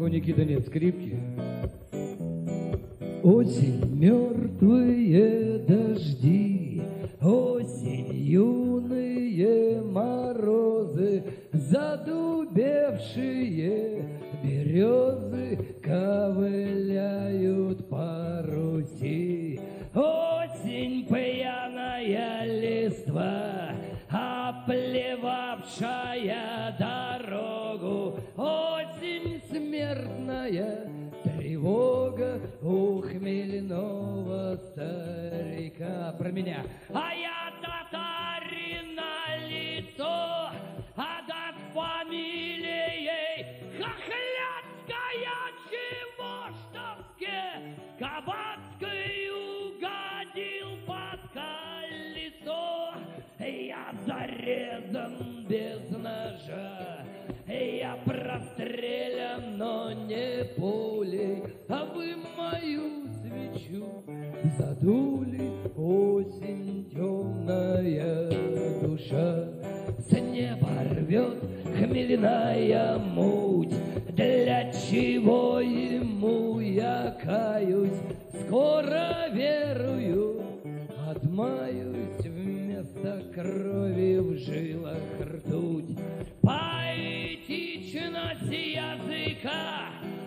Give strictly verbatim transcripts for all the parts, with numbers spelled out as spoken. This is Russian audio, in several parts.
у Никиты нет скрипки. Осень, мертвые дожди, осень, юные морозы, задубевшие березы ковыляют по Руси. Осень, пьяная листва, оплевавшая дорогу, осень, смертная тревога у хмельного старика. Про меня. А я татарин на лицо, а над фамилией Хохлядская, чего штовске Кабацкой угодил под колесо. Я зарезан без ножа, я прострелян, но не пулей, а вы мою свечу задули. Осень, темная душа, с неба рвет хмельная муть. Для чего ему я каюсь? Скоро верую, отмаюсь, вместо крови в жилах ртуть. Поэтичность языка,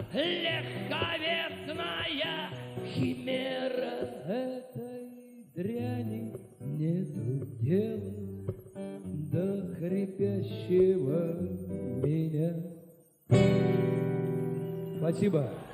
легковесная химера, этой дряни нету дела до хрипящего меня. Спасибо.